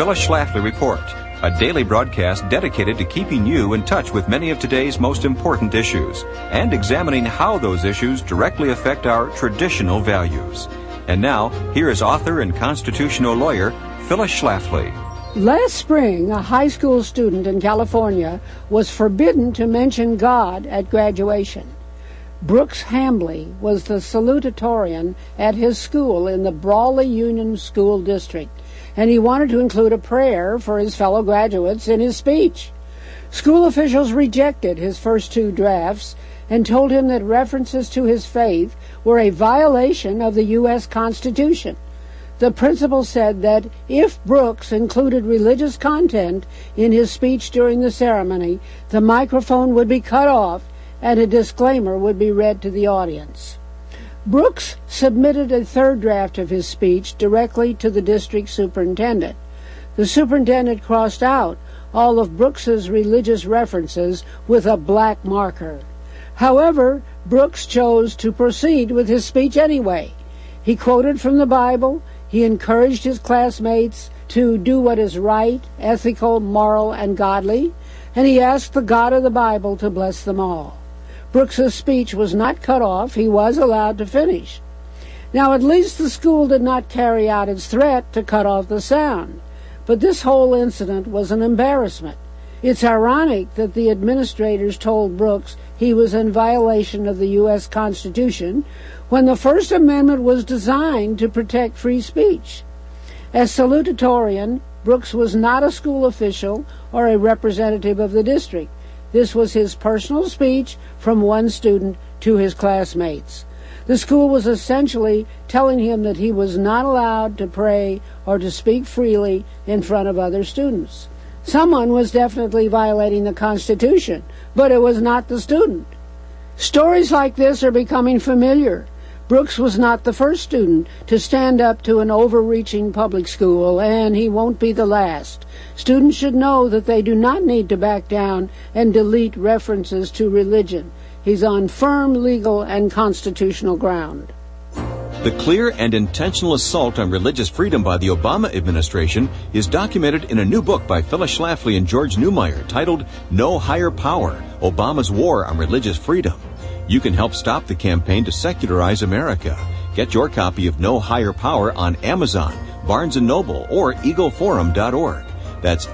Phyllis Schlafly Report, a daily broadcast dedicated to keeping you in touch with many of today's most important issues and examining how those issues directly affect our traditional values. And now, here is author and constitutional lawyer Phyllis Schlafly. Last spring, a high school student in California was forbidden to mention God at graduation. Brooks Hambley was the salutatorian at his school in the Brawley Union School District, and he wanted to include a prayer for his fellow graduates in his speech. School officials rejected his first two drafts and told him that references to his faith were a violation of the U.S. Constitution. The principal said that if Brooks included religious content in his speech during the ceremony, the microphone would be cut off and a disclaimer would be read to the audience. Brooks submitted a third draft of his speech directly to the district superintendent. The superintendent crossed out all of Brooks's religious references with a black marker. However, Brooks chose to proceed with his speech anyway. He quoted from the Bible, he encouraged his classmates to do what is right, ethical, moral, and godly, and he asked the God of the Bible to bless them all. Brooks's speech was not cut off. He was allowed to finish. Now, at least the school did not carry out its threat to cut off the sound. But this whole incident was an embarrassment. It's ironic that the administrators told Brooks he was in violation of the U.S. Constitution when the First Amendment was designed to protect free speech. As salutatorian, Brooks was not a school official or a representative of the district. This was his personal speech from one student to his classmates. The school was essentially telling him that he was not allowed to pray or to speak freely in front of other students. Someone was definitely violating the Constitution, but it was not the student. Stories like this are becoming familiar. Brooks was not the first student to stand up to an overreaching public school, and he won't be the last. Students should know that they do not need to back down and delete references to religion. He's on firm legal and constitutional ground. The clear and intentional assault on religious freedom by the Obama administration is documented in a new book by Phyllis Schlafly and George Neumeyer titled No Higher Power, Obama's War on Religious Freedom. You can help stop the campaign to secularize America. Get your copy of No Higher Power on Amazon, Barnes & Noble, or eagleforum.org. That's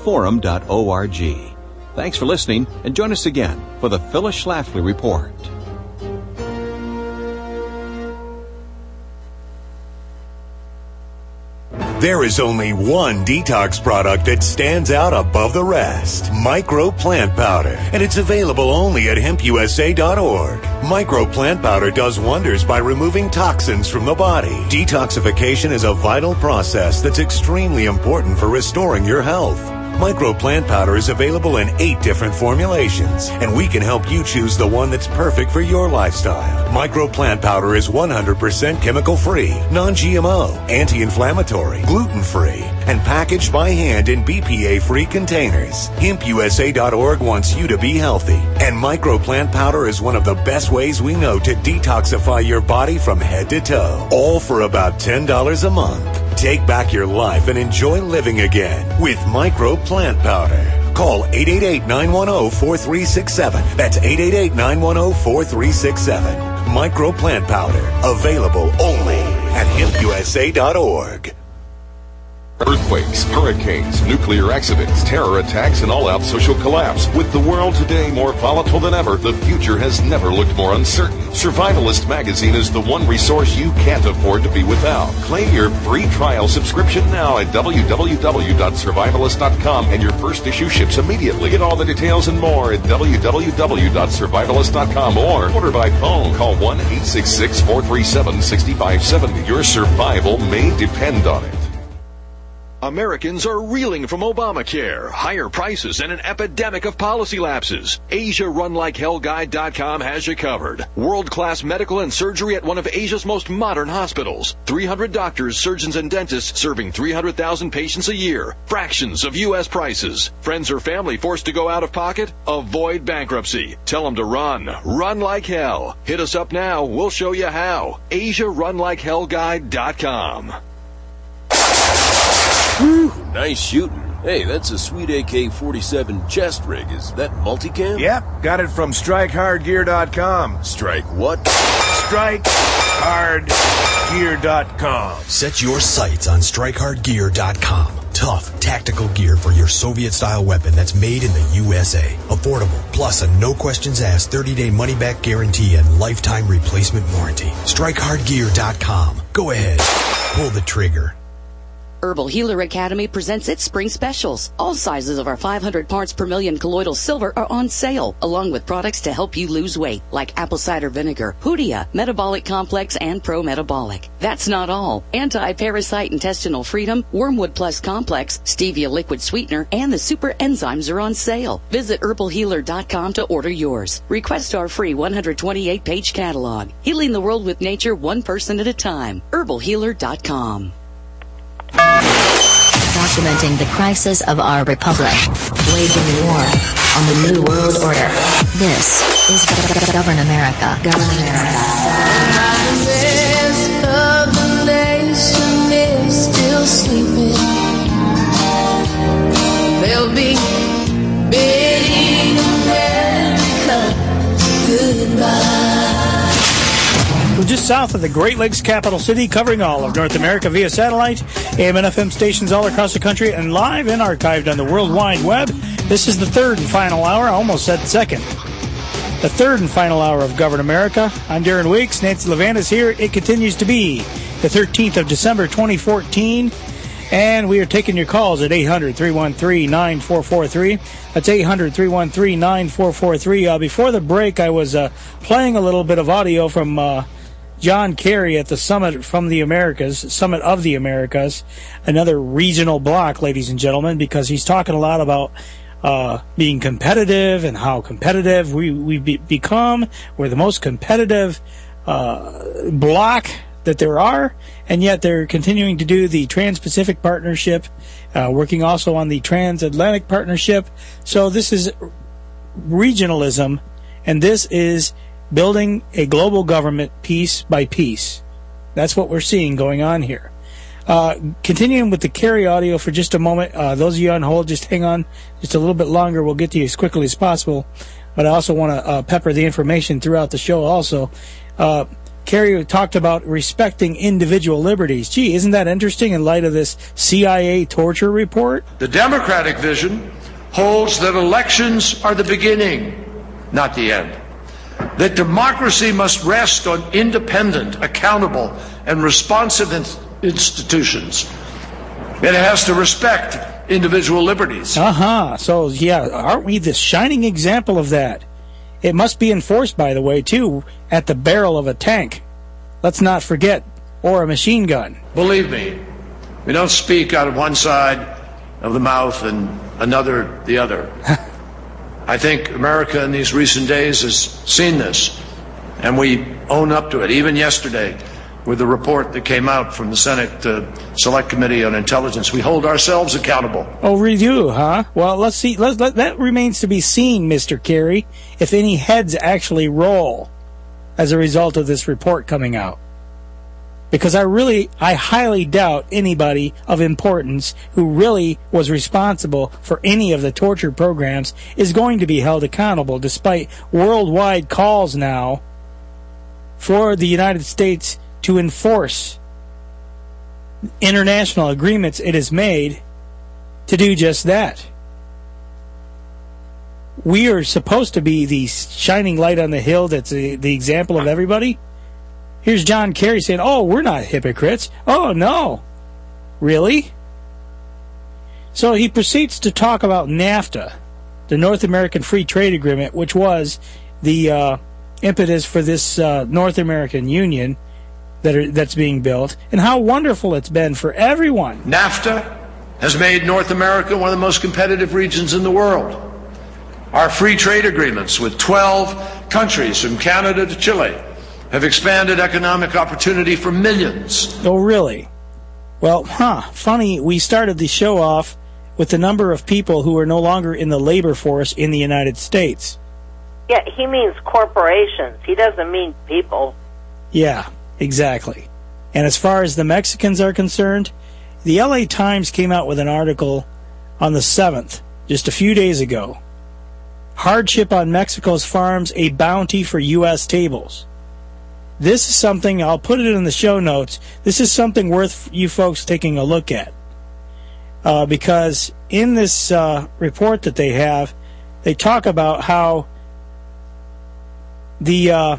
eagleforum.org. Thanks for listening, and join us again for the Phyllis Schlafly Report. There is only one detox product that stands out above the rest. Micro Plant Powder. And it's available only at hempusa.org. Micro Plant Powder does wonders by removing toxins from the body. Detoxification is a vital process that's extremely important for restoring your health. Micro Plant Powder is available in 8 different formulations, and we can help you choose the one that's perfect for your lifestyle. Micro Plant Powder is 100% chemical-free, non-GMO, anti-inflammatory, gluten-free, and packaged by hand in BPA-free containers. HempUSA.org wants you to be healthy, and Micro Plant Powder is one of the best ways we know to detoxify your body from head to toe, all for about $10 a month. Take back your life and enjoy living again with Micro Plant Powder. Call 888-910-4367. That's 888-910-4367. Micro Plant Powder. Available only at hempusa.org. Earthquakes, hurricanes, nuclear accidents, terror attacks, and all-out social collapse. With the world today more volatile than ever, the future has never looked more uncertain. Survivalist Magazine is the one resource you can't afford to be without. Claim your free trial subscription now at www.survivalist.com, and your first issue ships immediately. Get all the details and more at www.survivalist.com or order by phone. Call 1-866-437-6570. Your survival may depend on it. Americans are reeling from Obamacare, higher prices, and an epidemic of policy lapses. AsiaRunLikeHellGuide.com has you covered. World-class medical and surgery at one of Asia's most modern hospitals. 300 doctors, surgeons, and dentists serving 300,000 patients a year. Fractions of U.S. prices. Friends or family forced to go out of pocket? Avoid bankruptcy. Tell them to run. Run like hell. Hit us up now. We'll show you how. AsiaRunLikeHellGuide.com. Whew. nice shooting. Hey, that's a sweet AK-47 chest rig. Is that multicam? Yep, got it from StrikeHardGear.com. Strike what? StrikeHardGear.com. Set your sights on StrikeHardGear.com. Tough, tactical gear for your Soviet-style weapon that's made in the USA. Affordable, plus a no-questions-asked 30-day money-back guarantee and lifetime replacement warranty. StrikeHardGear.com. Go ahead. Pull the trigger. Herbal Healer Academy presents its spring specials. All sizes of our 500 parts per million colloidal silver are on sale, along with products to help you lose weight, like apple cider vinegar, Hoodia, Metabolic Complex, and Pro Metabolic. That's not all. Anti-parasite intestinal freedom, Wormwood Plus Complex, Stevia liquid sweetener, and the super enzymes are on sale. Visit herbalhealer.com to order yours. Request our free 128-page catalog. Healing the world with nature, one person at a time. herbalhealer.com. Documenting the crisis of our republic. Waging war on the New World Order. This is Govern America. Govern America. The of the nation is still sleeping. They'll be bidding America goodbye. We're just south of the Great Lakes capital city, covering all of North America via satellite, AM and FM stations all across the country, and live and archived on the World Wide Web. This is the third and final hour. I almost said second. The third and final hour of Govern America. I'm Darren Weeks. Nancy Levan is here. It continues to be the 13th of December, 2014. And we are taking your calls at 800-313-9443. That's 800-313-9443. Before the break, I was playing a little bit of audio from John Kerry at the Summit of the Americas, another regional bloc, ladies and gentlemen, because he's talking a lot about being competitive and how competitive we've become. We're the most competitive bloc that there are, and yet they're continuing to do the Trans-Pacific Partnership, working also on the Transatlantic Partnership. So this is regionalism, and this is building a global government piece by piece. That's what we're seeing going on here. Continuing with the Kerry audio for just a moment. Those of you on hold, just hang on just a little bit longer. We'll get to you as quickly as possible. But I also want to pepper the information throughout the show also. Kerry talked about respecting individual liberties. Gee, isn't that interesting in light of this CIA torture report? The Democratic vision holds that elections are the beginning, not the end. That democracy must rest on independent, accountable, and responsive institutions. And it has to respect individual liberties. So, yeah, aren't we the shining example of that? It must be enforced, by the way, too, at the barrel of a tank. Let's not forget, or a machine gun. Believe me, we don't speak out of one side of the mouth and another the other. I think America in these recent days has seen this, and we own up to it. Even yesterday, with the report that came out from the Senate Select Committee on Intelligence, we hold ourselves accountable. Oh, we do, huh? Well, let's see. That remains to be seen, Mr. Kerry, if any heads actually roll as a result of this report coming out. Because I highly doubt anybody of importance who really was responsible for any of the torture programs is going to be held accountable, despite worldwide calls now for the United States to enforce international agreements it has made to do just that. We are supposed to be the shining light on the hill that's the example of everybody. Here's John Kerry saying, oh, we're not hypocrites. Oh, no. Really? So he proceeds to talk about NAFTA, the North American Free Trade Agreement, which was the impetus for this North American Union that's being built, and how wonderful it's been for everyone. NAFTA has made North America one of the most competitive regions in the world. Our free trade agreements with 12 countries from Canada to Chile have expanded economic opportunity for millions. Oh, really? Well, funny, we started the show off with the number of people who are no longer in the labor force in the United States. Yeah, he means corporations. He doesn't mean people. Yeah, exactly. And as far as the Mexicans are concerned, The LA Times came out with an article on the 7th, just a few days ago. Hardship on Mexico's farms, a bounty for U.S. tables. This is something, I'll put it in the show notes, this is something worth you folks taking a look at. Because in this report that they have, they talk about how the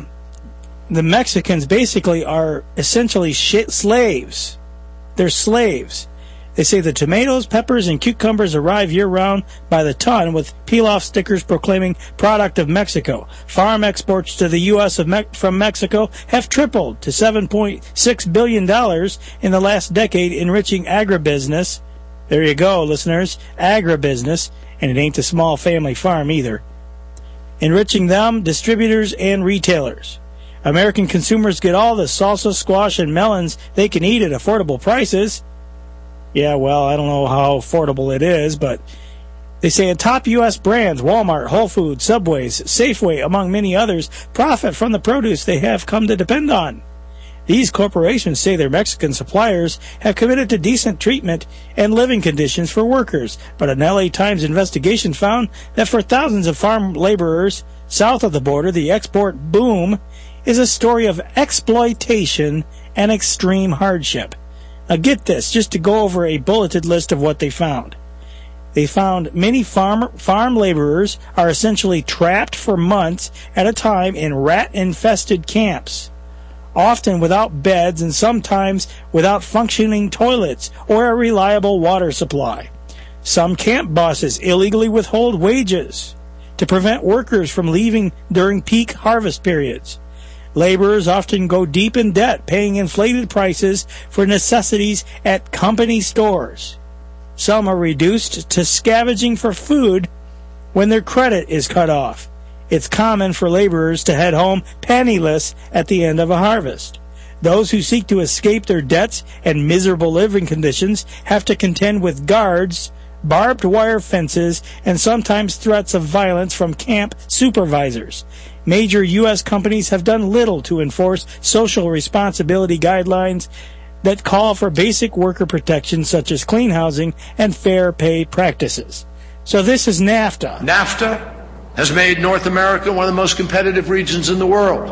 Mexicans basically are essentially slaves. They're slaves. They say the tomatoes, peppers, and cucumbers arrive year-round by the ton with peel-off stickers proclaiming product of Mexico. Farm exports to the U.S. from Mexico have tripled to $7.6 billion in the last decade, enriching agribusiness. There you go, listeners. Agribusiness. And it ain't a small family farm either. Enriching them, distributors, and retailers. American consumers get all the salsa, squash, and melons they can eat at affordable prices. Yeah, well, I don't know how affordable it is, but they say top U.S. brands, Walmart, Whole Foods, Subways, Safeway, among many others, profit from the produce they have come to depend on. These corporations say their Mexican suppliers have committed to decent treatment and living conditions for workers, but an LA Times investigation found that for thousands of farm laborers south of the border, the export boom is a story of exploitation and extreme hardship. Now get this, just to go over a bulleted list of what they found. They found many farm laborers are essentially trapped for months at a time in rat-infested camps, often without beds and sometimes without functioning toilets or a reliable water supply. Some camp bosses illegally withhold wages to prevent workers from leaving during peak harvest periods. Laborers often go deep in debt, paying inflated prices for necessities at company stores. Some are reduced to scavenging for food when their credit is cut off. It's common for laborers to head home penniless at the end of a harvest. Those who seek to escape their debts and miserable living conditions have to contend with guards, barbed wire fences, and sometimes threats of violence from camp supervisors. Major U.S. companies have done little to enforce social responsibility guidelines that call for basic worker protections such as clean housing and fair pay practices. So this is NAFTA. NAFTA has made North America one of the most competitive regions in the world.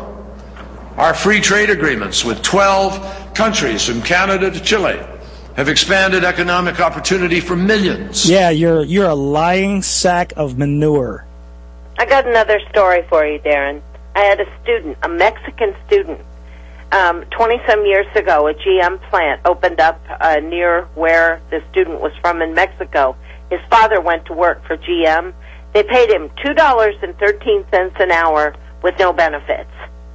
Our free trade agreements with 12 countries, from Canada to Chile, have expanded economic opportunity for millions. Yeah, you're a lying sack of manure. I got another story for you, Darren. I had a student, a Mexican student, 20-some years ago. A GM plant opened up near where the student was from in Mexico. His father went to work for GM. They paid him $2.13 an hour with no benefits.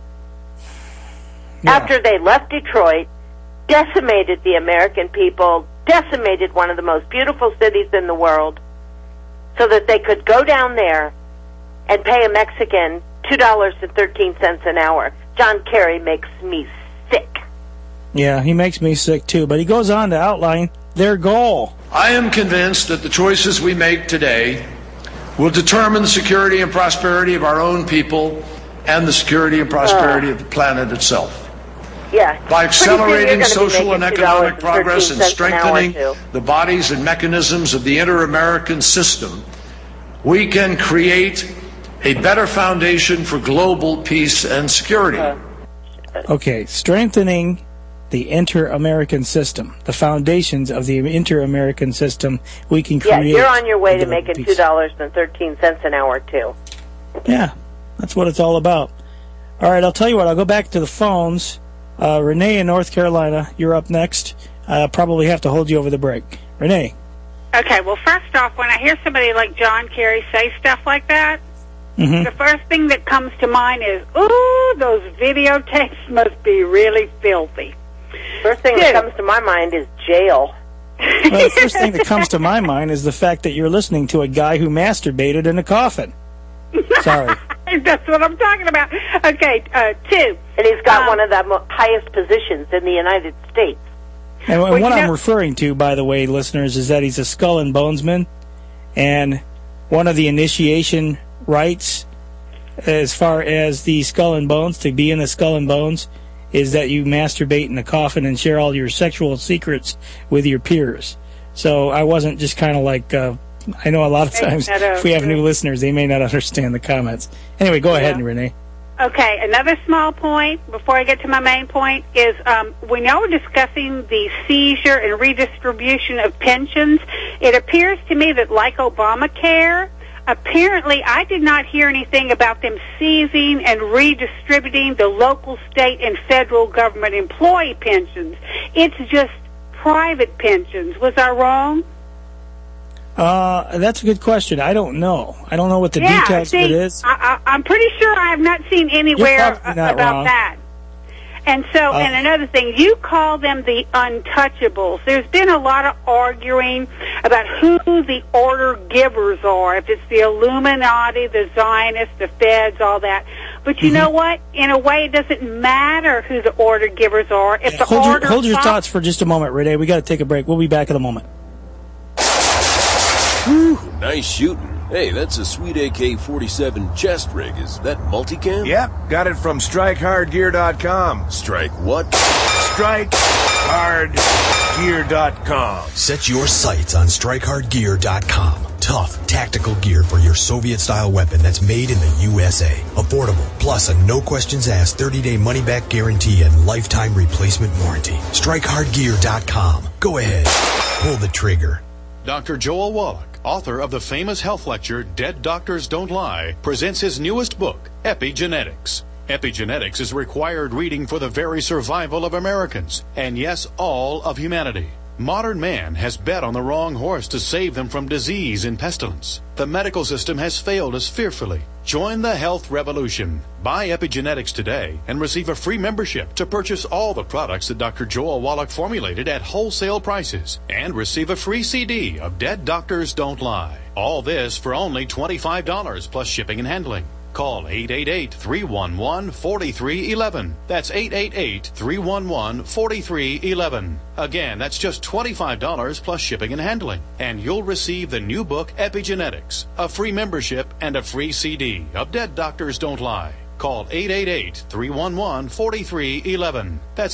Yeah. After they left Detroit, decimated the American people, decimated one of the most beautiful cities in the world, so that they could go down there and pay a Mexican $2.13 an hour. John Kerry makes me sick. Yeah, he makes me sick too, but he goes on to outline their goal. I am convinced that the choices we make today will determine the security and prosperity of our own people and the security and prosperity of the planet itself. Yeah. By accelerating social and economic progress and strengthening the bodies and mechanisms of the inter-American system, we can create a better foundation for global peace and security. Okay, strengthening the inter-American system, the foundations of the inter-American system we can create. Yeah, you're on your way to making $2.13 an hour, too. Yeah, that's what it's all about. All right, I'll tell you what, I'll go back to the phones. Renee in North Carolina, you're up next. I'll probably have to hold you over the break. Renee. Okay, well, first off, when I hear somebody like John Kerry say stuff like that, the first thing that comes to mind is, ooh, those videotapes must be really filthy. First thing that comes to my mind is jail. Well, the first thing that comes to my mind is the fact that you're listening to a guy who masturbated in a coffin. Sorry. That's what I'm talking about. Okay, 2. And he's got one of the highest positions in the United States. And what I'm referring to, by the way, listeners, is that he's a Skull and Bonesman, and one of the initiation rites as far as the Skull and Bones, to be in the Skull and Bones, is that you masturbate in a coffin and share all your sexual secrets with your peers. So I wasn't just kind of like, I know a lot of times if we have new listeners, they may not understand the comments. Anyway, go ahead, Renee. Okay, another small point before I get to my main point is we know we're discussing the seizure and redistribution of pensions. It appears to me that like Obamacare, apparently I did not hear anything about them seizing and redistributing the local, state, and federal government employee pensions. It's just private pensions. Was I wrong? That's a good question. I don't know. I don't know what the details of it is. I'm pretty sure I have not seen anywhere about that. And so, and another thing, you call them the untouchables. There's been a lot of arguing about who the order givers are, if it's the Illuminati, the Zionists, the Feds, all that. But you know what? In a way, it doesn't matter who the order givers are. If the hold your thoughts for just a moment, Renee. We got to take a break. We'll be back in a moment. Whew, nice shooting. Hey, that's a sweet AK-47 chest rig. Is that multicam? Yep, got it from StrikeHardGear.com. Strike what? StrikeHardGear.com. Set your sights on StrikeHardGear.com. Tough, tactical gear for your Soviet-style weapon that's made in the USA. Affordable, plus a no-questions-asked 30-day money-back guarantee and lifetime replacement warranty. StrikeHardGear.com. Go ahead. Pull the trigger. Dr. Joel Wallach, author of the famous health lecture Dead Doctors Don't Lie, presents his newest book, Epigenetics. Epigenetics is required reading for the very survival of Americans, and yes, all of humanity. Modern man has bet on the wrong horse to save them from disease and pestilence. The medical system has failed us fearfully. Join the health revolution. Buy Epigenetics today and receive a free membership to purchase all the products that Dr. Joel Wallach formulated at wholesale prices, and receive a free CD of Dead Doctors Don't Lie. All this for only $25 plus shipping and handling. Call 888-311-4311. That's 888-311-4311. Again, that's just $25 plus shipping and handling. And you'll receive the new book, Epigenetics, a free membership, and a free CD of Dead Doctors Don't Lie. Call 888-311-4311. That's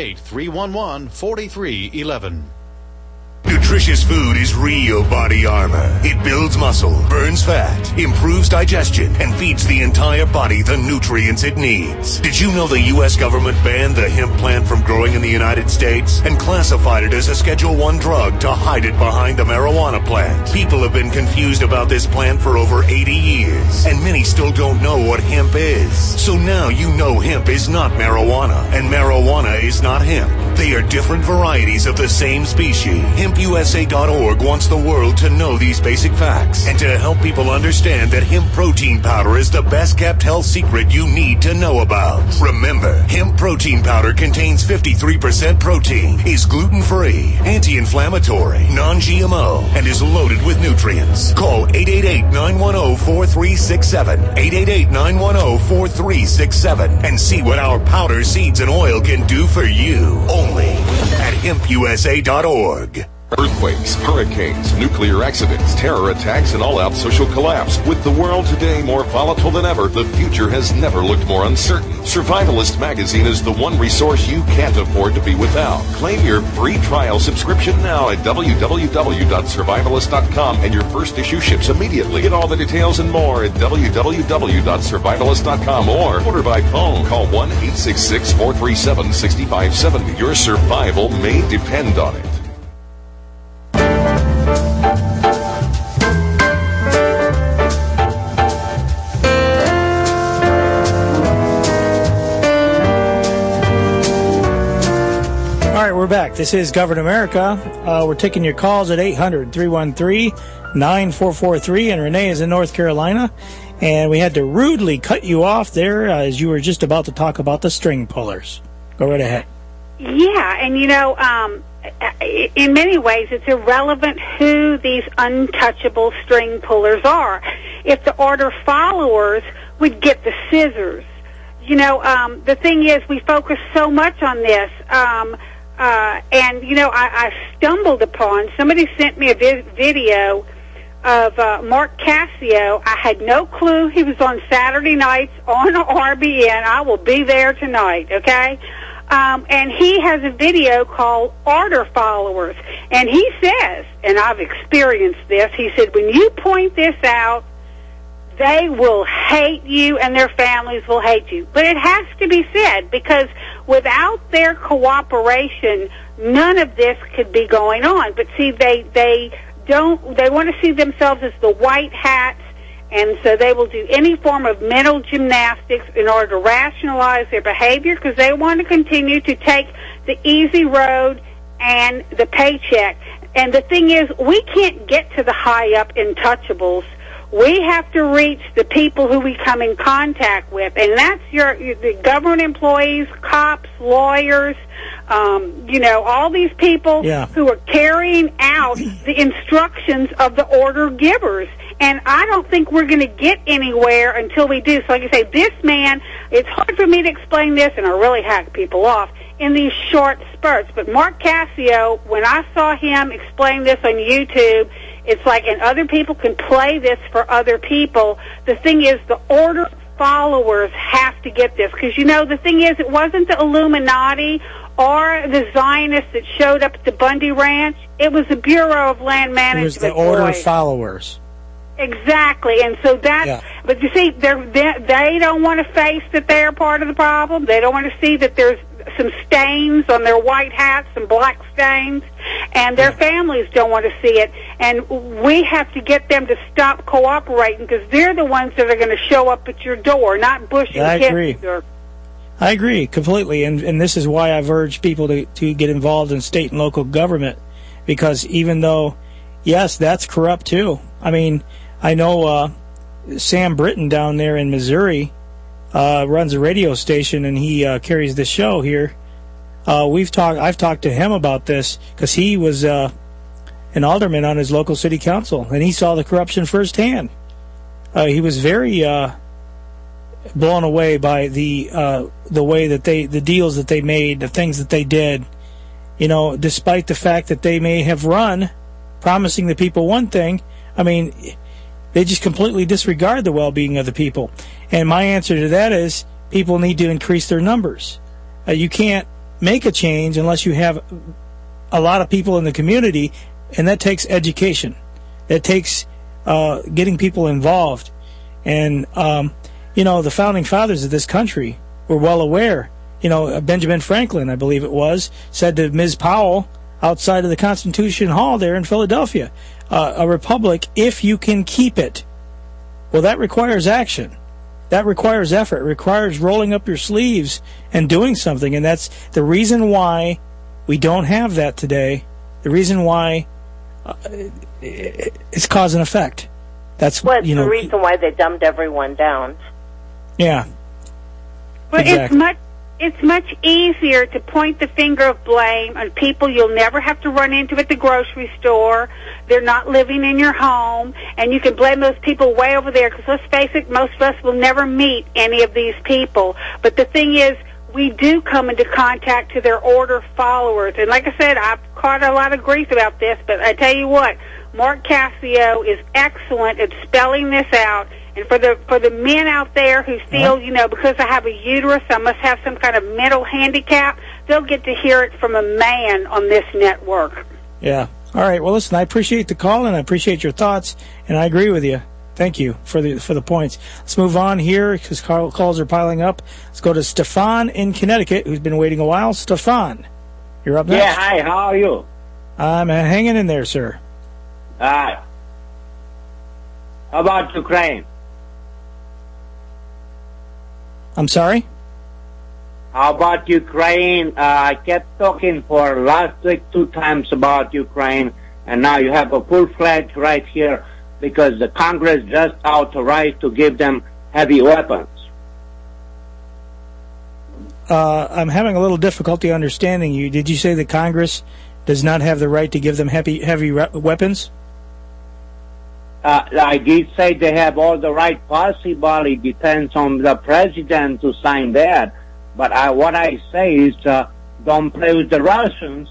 888-311-4311. Nutritious food is real body armor. It builds muscle, burns fat, improves digestion, and feeds the entire body the nutrients it needs. Did you know the U.S. government banned the hemp plant from growing in the United States and classified it as a Schedule I drug to hide it behind the marijuana plant? People have been confused about this plant for over 80 years, and many still don't know what hemp is. So now you know hemp is not marijuana, and marijuana is not hemp. They are different varieties of the same species. HempUSA.org wants the world to know these basic facts and to help people understand that hemp protein powder is the best kept health secret you need to know about. Remember, hemp protein powder contains 53% protein, is gluten-free, anti-inflammatory, non-GMO, and is loaded with nutrients. Call 888-910-4367, 888-910-4367, and see what our powder, seeds, and oil can do for you. Only at HempUSA.org. Earthquakes, hurricanes, nuclear accidents, terror attacks, and all-out social collapse. With the world today more volatile than ever, the future has never looked more uncertain. Survivalist Magazine is the one resource you can't afford to be without. Claim your free trial subscription now at www.survivalist.com, and your first issue ships immediately. Get all the details and more at www.survivalist.com or order by phone. Call 1-866-437-6570. Your survival may depend on it. We're back. This is Govern America. We're taking your calls at 800-313-9443, and Renee is in North Carolina, and we had to rudely cut you off there as you were just about to talk about the string pullers. Go right ahead. Yeah, and you know, in many ways it's irrelevant who these untouchable string pullers are. If the order followers would get the scissors. You know, the thing is, we focus so much on this, and, you know, I stumbled upon, somebody sent me a video of Mark Cassio. I had no clue he was on Saturday nights on RBN. I will be there tonight, okay? And he has a video called Order Followers. And he says, and I've experienced this, he said, when you point this out, they will hate you and their families will hate you. But it has to be said, because without their cooperation, none of this could be going on. But see, they want to see themselves as the white hats, and so they will do any form of mental gymnastics in order to rationalize their behavior, because they want to continue to take the easy road and the paycheck. And the thing is, we can't get to the high-up intouchables. We have to reach the people who we come in contact with, and that's the government employees, cops, lawyers, all these people who are carrying out the instructions of the order givers. And I don't think we're going to get anywhere until we do. So like I say, this man, it's hard for me to explain this, and I really hack people off in these short spurts. But Mark Cassio, when I saw him explain this on YouTube, it's like, and other people can play this for other people. The thing is, the order followers have to get this. Because, the thing is, it wasn't the Illuminati or the Zionists that showed up at the Bundy Ranch. It was the Bureau of Land Management. It was the order followers. Exactly, and so but you see, they don't want to face that they're part of the problem. They don't want to see that there's some stains on their white hats, some black stains, and their families don't want to see it. And we have to get them to stop cooperating, because they're the ones that are going to show up at your door, not Bush and Kissinger. I agree completely, and this is why I've urged people to get involved in state and local government, because even though, yes, that's corrupt too. I mean, I know Sam Britton down there in Missouri runs a radio station, and he carries the show here. I've talked to him about this, because he was an alderman on his local city council, and he saw the corruption firsthand. He was very blown away by the way that the deals that they made, the things that they did. Despite the fact that they may have run promising the people one thing, I mean, they just completely disregard the well-being of the people. And my answer to that is, people need to increase their numbers. You can't make a change unless you have a lot of people in the community, and that takes education. That takes getting people involved. And, the founding fathers of this country were well aware. Benjamin Franklin, I believe it was, said to Ms. Powell outside of the Constitution Hall there in Philadelphia, a republic, if you can keep it. Well, that requires action. That requires effort. It requires rolling up your sleeves and doing something. And that's the reason why we don't have that today. The reason why it's cause and effect. That's the reason why they dumbed everyone down. Yeah. But exactly. It's much easier to point the finger of blame on people you'll never have to run into at the grocery store. They're not living in your home, and you can blame those people way over there, because let's face it, most of us will never meet any of these people. But the thing is, we do come into contact to their order followers. And like I said, I've caught a lot of grief about this, but I tell you what, Mark Cassio is excellent at spelling this out. And for the men out there who feel, because I have a uterus, I must have some kind of mental handicap, they'll get to hear it from a man on this network. Yeah. All right. Well, listen, I appreciate the call, and I appreciate your thoughts, and I agree with you. Thank you for the points. Let's move on here, because calls are piling up. Let's go to Stefan in Connecticut, who's been waiting a while. Stefan, you're up next. Yeah, hi, how are you? I'm hanging in there, sir. How about Ukraine? I'm sorry? How about Ukraine? I kept talking for last week 2 times about Ukraine, and now you have a full-fledged right here, because the Congress just authorized to give them heavy weapons. I'm having a little difficulty understanding you. Did you say the Congress does not have the right to give them heavy weapons? I did say they have all the right possible. It depends on the president to sign that. But what I say is, don't play with the Russians.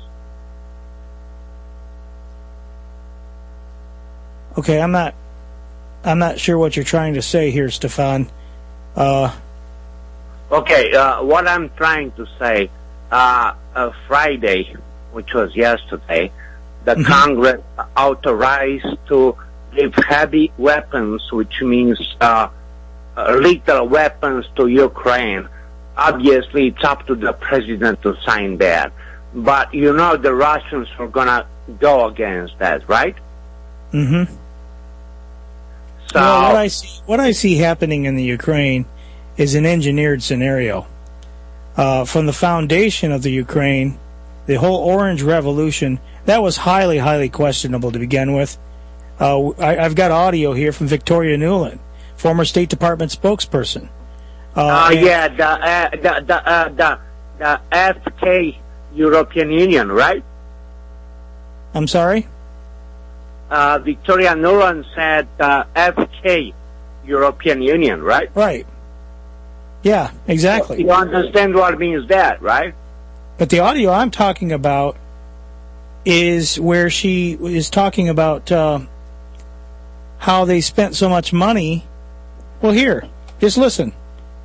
Okay, I'm not sure what you're trying to say here, Stefan. Okay, what I'm trying to say, Friday, which was yesterday, the Congress authorized to give heavy weapons, which means lethal weapons to Ukraine. Obviously, it's up to the president to sign that. But the Russians are going to go against that, right? Mm-hmm. So, well, what I see happening in the Ukraine is an engineered scenario. From the foundation of the Ukraine, the whole Orange Revolution, that was highly, highly questionable to begin with. I've got audio here from Victoria Nuland, former State Department spokesperson. the FK European Union, right? I'm sorry? Victoria Nuland said FK European Union, right? Right. Yeah, exactly. You understand what means that, right? But the audio I'm talking about is where she is talking about how they spent so much money. Well, here, just listen.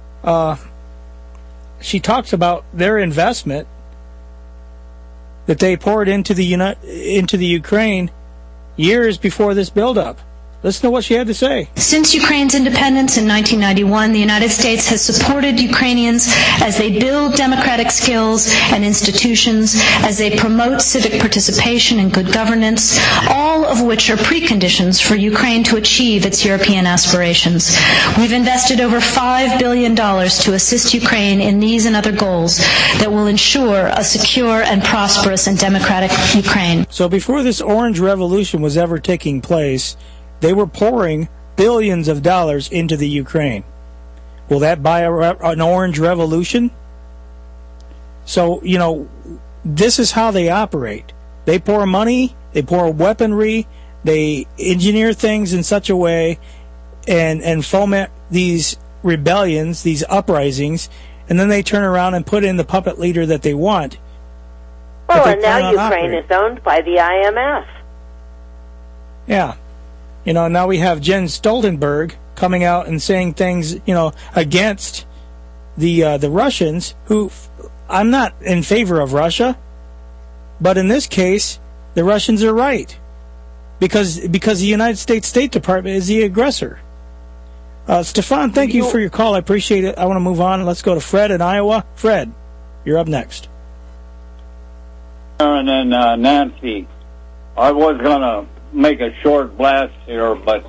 She talks about their investment that they poured into the Ukraine years before this buildup. Listen to what she had to say. Since Ukraine's independence in 1991, the United States has supported Ukrainians as they build democratic skills and institutions, as they promote civic participation and good governance, all of which are preconditions for Ukraine to achieve its European aspirations. We've invested over $5 billion to assist Ukraine in these and other goals that will ensure a secure and prosperous and democratic Ukraine. So before this Orange Revolution was ever taking place, they were pouring billions of dollars into the Ukraine. Will that buy an orange revolution? So, this is how they operate. They pour money, they pour weaponry, they engineer things in such a way and foment these rebellions, these uprisings, and then they turn around and put in the puppet leader that they want. Well, and now Ukraine is owned by the IMF. Yeah. Now we have Jens Stoltenberg coming out and saying things, against the Russians, who I'm not in favor of Russia, but in this case, the Russians are right because the United States State Department is the aggressor. Stefan, thank you for your call. I appreciate it. I want to move on. Let's go to Fred in Iowa. Fred, you're up next. Aaron and Nancy, I was going to make a short blast here, but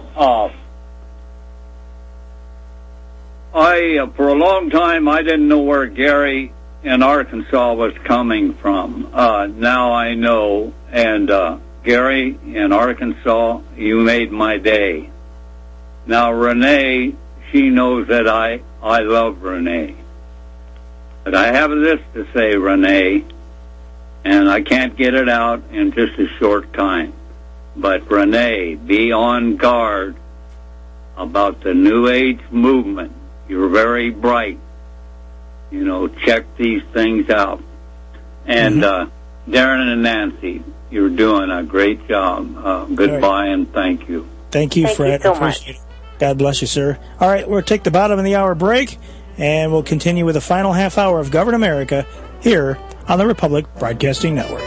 for a long time I didn't know where Gary in Arkansas was coming from. Now I know, and Gary in Arkansas, you made my day. Now Renee, she knows that I love Renee, but I have this to say, Renee, and I can't get it out in just a short time. But Renee, be on guard about the New Age movement. You're very bright. Check these things out. And Darren and Nancy, you're doing a great job. Goodbye and thank you. Thank you, Fred. Thank you so much. God bless you, sir. All right, we'll take the bottom of the hour break, and we'll continue with the final half hour of Govern America here on the Republic Broadcasting Network.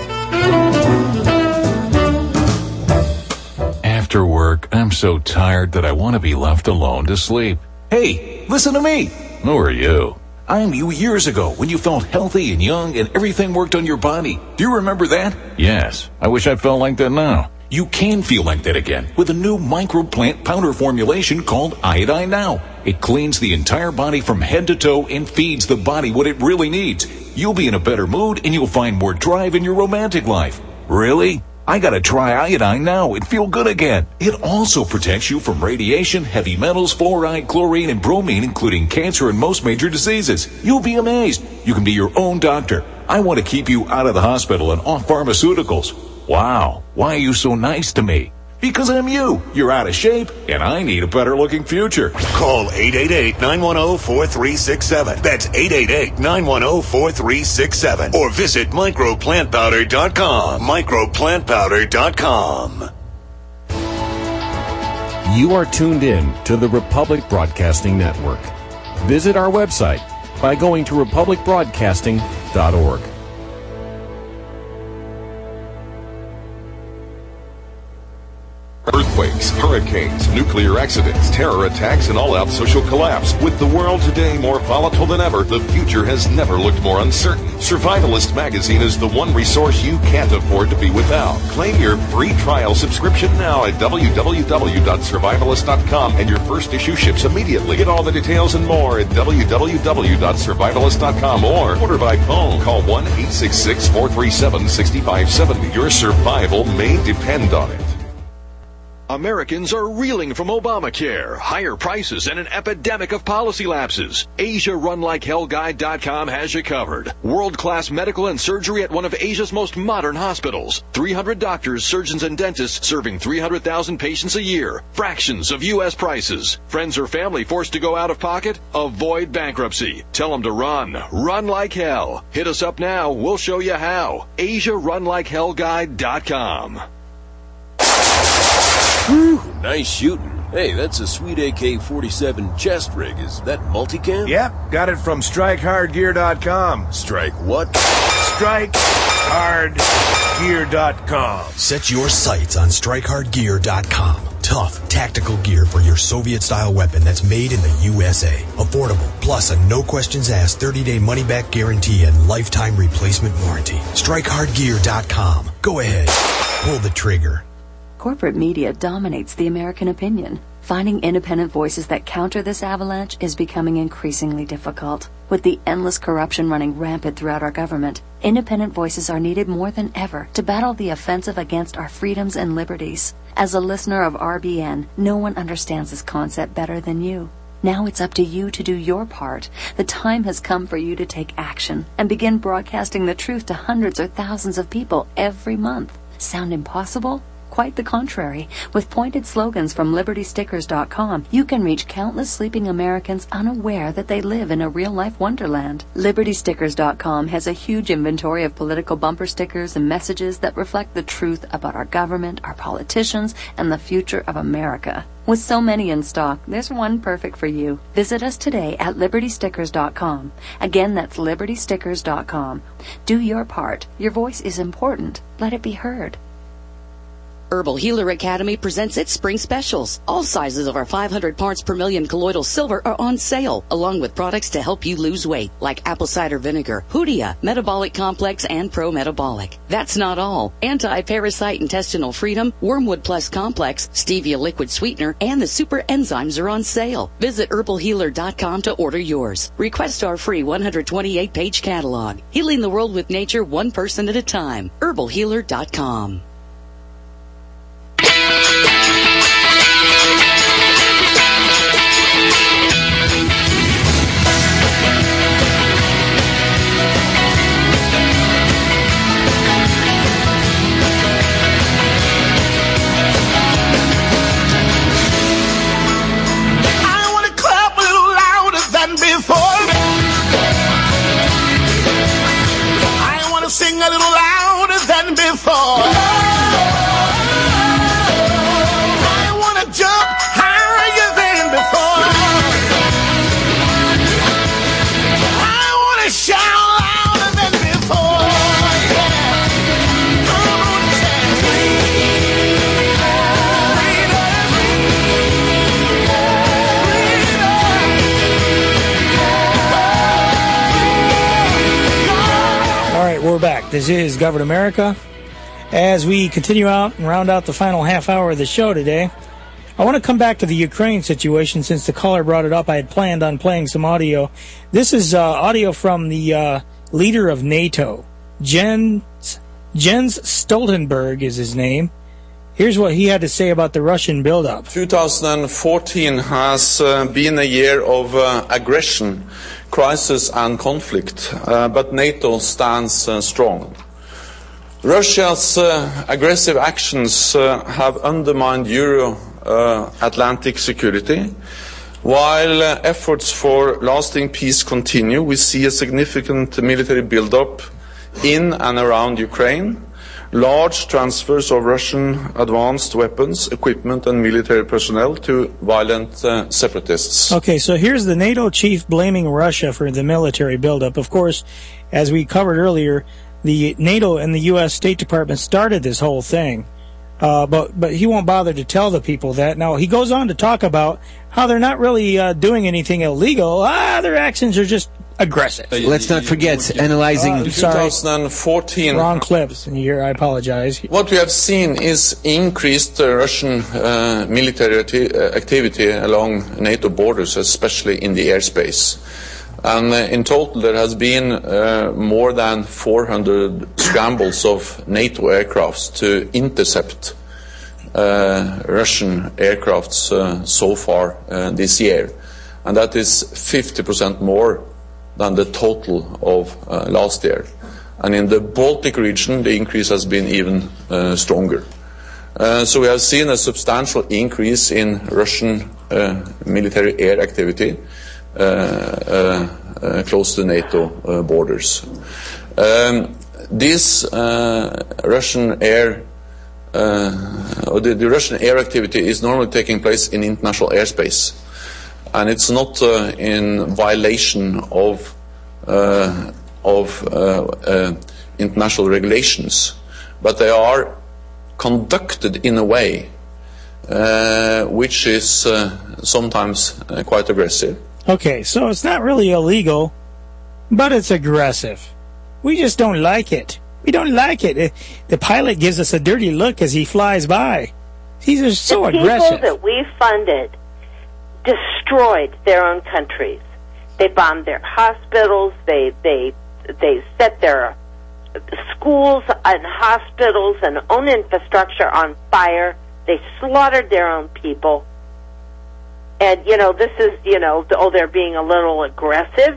After work, I'm so tired that I want to be left alone to sleep. Hey, listen to me. Who are you? I'm you years ago when you felt healthy and young and everything worked on your body. Do you remember that? Yes. I wish I felt like that now. You can feel like that again with a new microplant powder formulation called Iodine Now. It cleans the entire body from head to toe and feeds the body what it really needs. You'll be in a better mood and you'll find more drive in your romantic life. Really? I gotta try Iodine Now and feel good again. It also protects you from radiation, heavy metals, fluoride, chlorine, and bromine, including cancer and most major diseases. You'll be amazed. You can be your own doctor. I want to keep you out of the hospital and off pharmaceuticals. Wow. Why are you so nice to me? Because I'm you. You're out of shape, and I need a better-looking future. Call 888-910-4367. That's 888-910-4367. Or visit microplantpowder.com. Microplantpowder.com. You are tuned in to the Republic Broadcasting Network. Visit our website by going to republicbroadcasting.org. Earthquakes, hurricanes, nuclear accidents, terror attacks, and all-out social collapse. With the world today more volatile than ever, the future has never looked more uncertain. Survivalist Magazine is the one resource you can't afford to be without. Claim your free trial subscription now at www.survivalist.com, and your first issue ships immediately. Get all the details and more at www.survivalist.com or order by phone. Call 1-866-437-6570. Your survival may depend on it. Americans are reeling from Obamacare, higher prices, and an epidemic of policy lapses. AsiaRunLikeHellGuide.com has you covered. World-class medical and surgery at one of Asia's most modern hospitals. 300 doctors, surgeons, and dentists serving 300,000 patients a year. Fractions of U.S. prices. Friends or family forced to go out of pocket? Avoid bankruptcy. Tell them to run. Run like hell. Hit us up now. We'll show you how. AsiaRunLikeHellGuide.com. Whew, nice shooting. Hey, that's a sweet AK-47 chest rig. Is that multicam? Yep, got it from StrikeHardGear.com. Strike what? StrikeHardGear.com. Set your sights on StrikeHardGear.com. Tough, tactical gear for your Soviet-style weapon that's made in the USA. Affordable, plus a no-questions-asked 30-day money-back guarantee and lifetime replacement warranty. StrikeHardGear.com. Go ahead. Pull the trigger. Corporate media dominates the American opinion. Finding independent voices that counter this avalanche is becoming increasingly difficult. With the endless corruption running rampant throughout our government, independent voices are needed more than ever to battle the offensive against our freedoms and liberties. As a listener of RBN, no one understands this concept better than you. Now it's up to you to do your part. The time has come for you to take action and begin broadcasting the truth to hundreds or thousands of people every month. Sound impossible? Quite the contrary. With pointed slogans from LibertyStickers.com, you can reach countless sleeping Americans unaware that they live in a real-life wonderland. LibertyStickers.com has a huge inventory of political bumper stickers and messages that reflect the truth about our government, our politicians, and the future of America. With so many in stock, there's one perfect for you. Visit us today at LibertyStickers.com. Again, that's LibertyStickers.com. Do your part. Your voice is important. Let it be heard. Herbal Healer Academy presents its spring specials. All sizes of our 500 parts per million colloidal silver are on sale, along with products to help you lose weight, like apple cider vinegar, Hoodia, Metabolic Complex, and Pro Metabolic. That's not all. Anti-parasite intestinal freedom, Wormwood Plus Complex, Stevia liquid sweetener, and the super enzymes are on sale. Visit herbalhealer.com to order yours. Request our free 128-page catalog. Healing the world with nature, one person at a time. herbalhealer.com. Sing a little louder than before. I want to jump higher than before. I want to shout louder than before. Yeah. Come on, All right, we're back. This is Govern America. As we continue out and round out the final half hour of the show today, I want to come back to the Ukraine situation since the caller brought it up. I had planned on playing some audio. This is audio from the leader of NATO. Jens Stoltenberg is his name. Here's what he had to say about the Russian buildup. 2014 has been a year of aggression, crisis and conflict, but NATO stands strong. Russia's aggressive actions have undermined Euro-Atlantic security. While efforts for lasting peace continue, we see a significant military buildup in and around Ukraine. Large transfers of Russian advanced weapons, equipment and military personnel to violent separatists. Okay, so here's the NATO chief blaming Russia for the military buildup. Of course, as we covered earlier, the NATO and the U.S. State Department started this whole thing. But he won't bother to tell the people that. Now, he goes on to talk about how they're not really doing anything illegal. Their actions are just aggressive. Let's not forget analyzing. 2014. Wrong clips in here. I apologize. What we have seen is increased Russian military activity along NATO borders, especially in the airspace. And in total, there has been more than 400 scrambles of NATO aircrafts to intercept Russian aircrafts so far this year. And that is 50% more than the total of last year. And in the Baltic region, the increase has been even stronger. So we have seen a substantial increase in Russian military air activity close to NATO borders. This Russian air, the Russian air activity is normally taking place in international airspace, and it's not in violation of international regulations, but they are conducted in a way which is sometimes quite aggressive. Okay, so it's not really illegal, but it's aggressive. We just don't like it. We don't like it. The pilot gives us a dirty look as he flies by. He's just so aggressive. The people that we funded destroyed their own countries. They bombed their hospitals. They set their schools and hospitals and own infrastructure on fire. They slaughtered their own people. And, this is, they're being a little aggressive.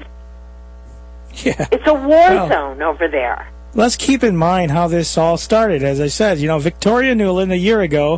Yeah. It's a war zone over there. Let's keep in mind how this all started. As I said, Victoria Nuland a year ago,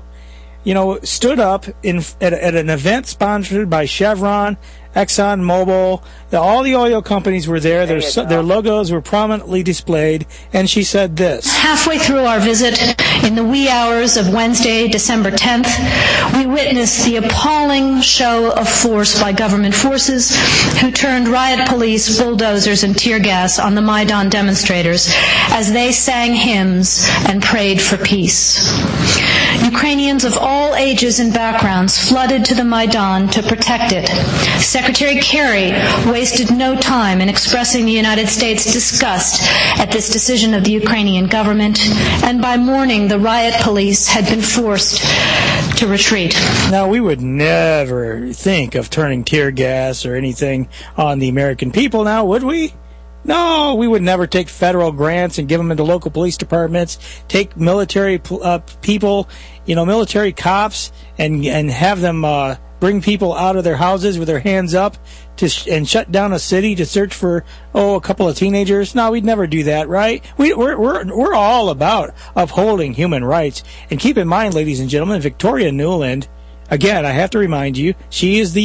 stood up at an event sponsored by Chevron, ExxonMobil. All the oil companies were there. Their logos were prominently displayed, and she said this. Halfway through our visit, in the wee hours of Wednesday, December 10th, we witnessed the appalling show of force by government forces who turned riot police, bulldozers, and tear gas on the Maidan demonstrators as they sang hymns and prayed for peace. Ukrainians of all ages and backgrounds flooded to the Maidan to protect it. Secretary Kerry wasted no time in expressing the United States' disgust at this decision of the Ukrainian government, and by morning the riot police had been forced to retreat. Now, we would never think of turning tear gas or anything on the American people now, would we? No, we would never take federal grants and give them into local police departments, take military people, military cops, and have them bring people out of their houses with their hands up and shut down a city to search for a couple of teenagers. No, we'd never do that, right? We're all about upholding human rights. And keep in mind, ladies and gentlemen, Victoria Nuland, again, I have to remind you, she is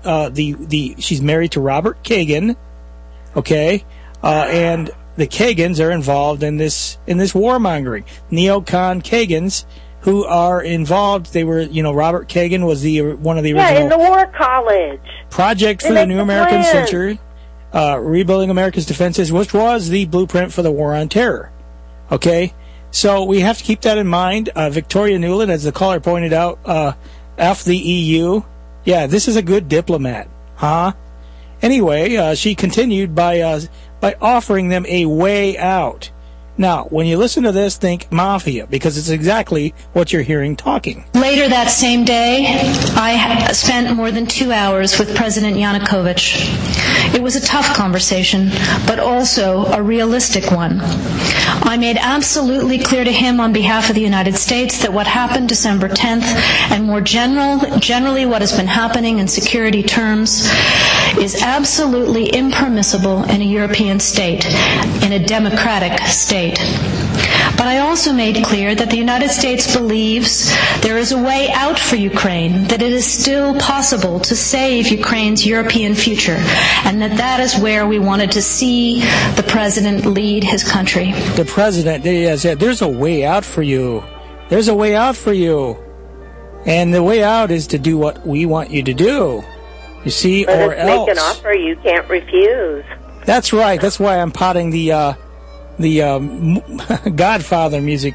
she's married to Robert Kagan, okay? And the Kagans are involved in this warmongering. Neocon Kagans who are involved. They were, Robert Kagan was one of the original. Yeah, in the War College. Project for the New American Century, Rebuilding America's Defenses, which was the blueprint for the War on Terror. Okay? So we have to keep that in mind. Victoria Nuland, as the caller pointed out, F the EU. Yeah, this is a good diplomat. Huh? Anyway, she continued by offering them a way out. Now, when you listen to this, think mafia, because it's exactly what you're hearing talking. Later that same day, I spent more than 2 hours with President Yanukovych. It was a tough conversation, but also a realistic one. I made absolutely clear to him on behalf of the United States that what happened December 10th, and more generally what has been happening in security terms, is absolutely impermissible in a European state, in a democratic state. But I also made clear that the United States believes there is a way out for Ukraine, that it is still possible to save Ukraine's European future, and that is where we wanted to see the president lead his country. The president said, there's a way out for you. There's a way out for you. And the way out is to do what we want you to do. You see, but or else. Make an offer you can't refuse. That's right. That's why I'm potting the Godfather music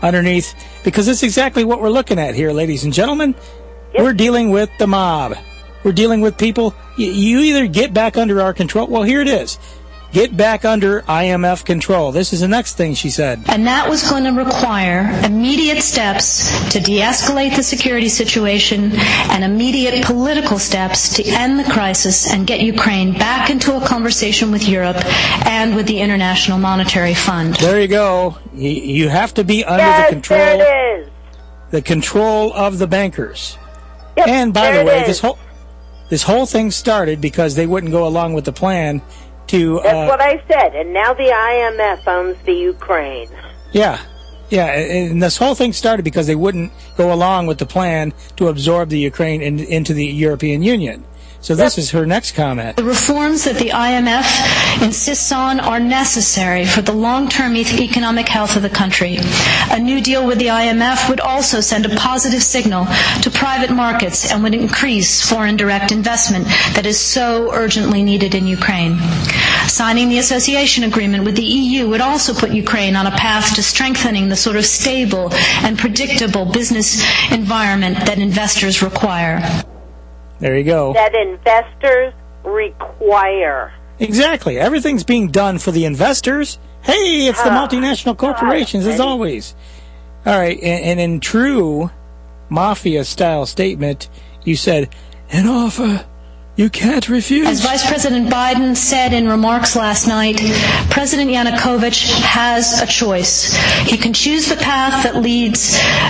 underneath, because it's exactly what we're looking at here, ladies and gentlemen. Yep. We're dealing with the mob. We're dealing with people. You either get back under our control. Well, here it is. Get back under IMF control. This is the next thing she said. And that was going to require immediate steps to de-escalate the security situation and immediate political steps to end the crisis and get Ukraine back into a conversation with Europe and with the International Monetary Fund. There you go. You have to be under the control. There it is. The control of the bankers. Yep, and by the way, is. this whole thing started because they wouldn't go along with the plan to... That's what I said, and now the IMF owns the Ukraine. Yeah, and this whole thing started because they wouldn't go along with the plan to absorb the Ukraine into the European Union. So this is her next comment. The reforms that the IMF insists on are necessary for the long-term economic health of the country. A new deal with the IMF would also send a positive signal to private markets and would increase foreign direct investment that is so urgently needed in Ukraine. Signing the association agreement with the EU would also put Ukraine on a path to strengthening the sort of stable and predictable business environment that investors require. There you go. That investors require. Exactly. Everything's being done for the investors. Hey, it's the multinational corporations, as always. All right, and in true mafia-style statement, you said, an offer you can't refuse. As Vice President Biden said in remarks last night, President Yanukovych has a choice. He can choose the path that leads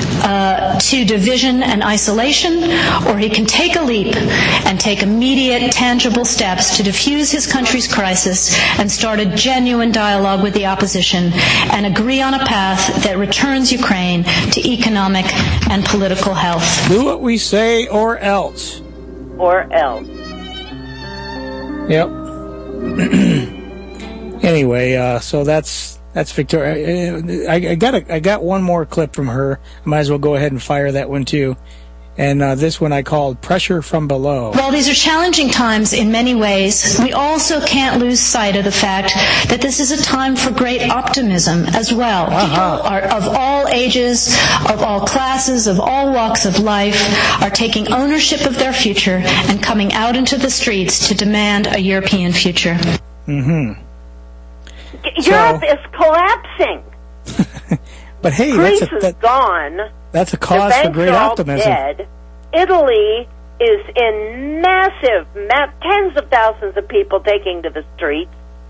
to division and isolation, or he can take a leap and take immediate, tangible steps to defuse his country's crisis and start a genuine dialogue with the opposition and agree on a path that returns Ukraine to economic and political health. Do what we say or else. Or else. Yep. Anyway, so that's Victoria. I got one more clip from her. I might as well go ahead and fire that one too. And this one I called Pressure from Below. While these are challenging times in many ways, we also can't lose sight of the fact that this is a time for great optimism as well. People are, of all ages, of all classes, of all walks of life, are taking ownership of their future and coming out into the streets to demand a European future. Mm-hmm. Europe is collapsing. But hey, Greece is gone. That's a cause for great optimism. Dead. Italy is in massive, tens of thousands of people taking to the streets.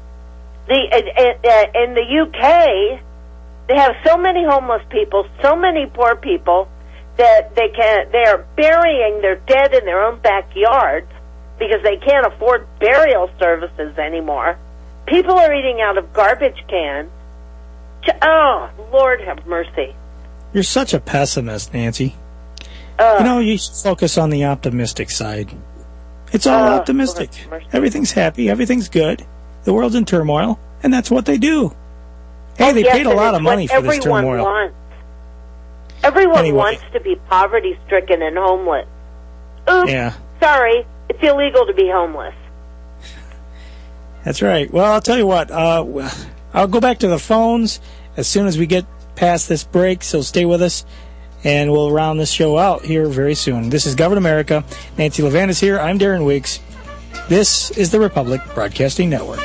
In the UK, they have so many homeless people, so many poor people that they are burying their dead in their own backyards because they can't afford burial services anymore. People are eating out of garbage cans. Oh, Lord have mercy. You're such a pessimist, Nancy. You should focus on the optimistic side. It's all optimistic. Everything's happy. Everything's good. The world's in turmoil, and that's what they do. Hey, they paid a lot of money for this turmoil. Everyone wants to be poverty-stricken and homeless. Oops, sorry, it's illegal to be homeless. That's right. Well, I'll tell you what. I'll go back to the phones as soon as we get past this break, so stay with us, and we'll round this show out here very soon. This is Government America. Nancy Levan is here. I'm Darren Weeks. This is the Republic Broadcasting Network.